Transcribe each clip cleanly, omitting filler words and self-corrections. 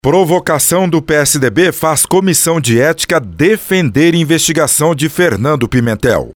Provocação do PSDB faz comissão de ética defender investigação de Fernando Pimentel.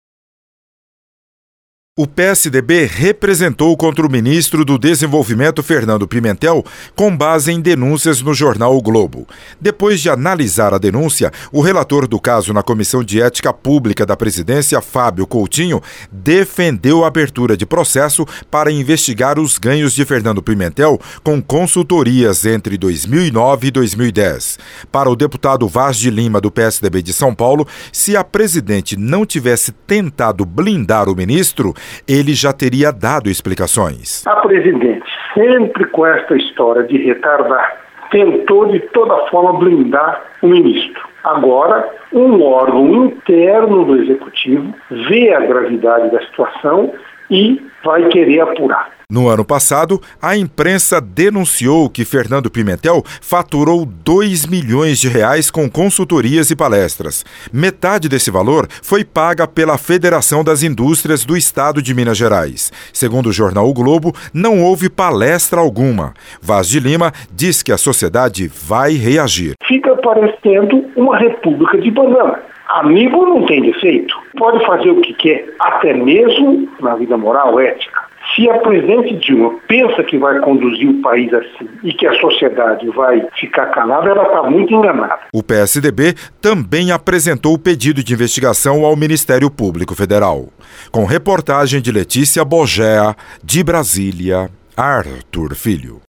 O PSDB representou contra o ministro do Desenvolvimento, Fernando Pimentel, com base em denúncias no jornal O Globo. Depois de analisar a denúncia, o relator do caso na Comissão de Ética Pública da Presidência, Fábio Coutinho, defendeu a abertura de processo para investigar os ganhos de Fernando Pimentel com consultorias entre 2009 e 2010. Para o deputado Vaz de Lima, do PSDB de São Paulo, se a presidente não tivesse tentado blindar o ministro, ele já teria dado explicações. A presidente, sempre com esta história de retardar, tentou de toda forma blindar o ministro. Agora, um órgão interno do Executivo vê a gravidade da situação e vai querer apurar. No ano passado, a imprensa denunciou que Fernando Pimentel faturou 2 milhões de reais com consultorias e palestras. Metade desse valor foi paga pela Federação das Indústrias do Estado de Minas Gerais. Segundo o jornal O Globo, não houve palestra alguma. Vaz de Lima diz que a sociedade vai reagir. Fica parecendo uma república de banana. Amigo não tem defeito. Pode fazer o que quer, até mesmo na vida moral, ética. Se a presidente Dilma pensa que vai conduzir o país assim e que a sociedade vai ficar calada, ela está muito enganada. O PSDB também apresentou o pedido de investigação ao Ministério Público Federal. Com reportagem de Letícia Bogea, de Brasília, Arthur Filho.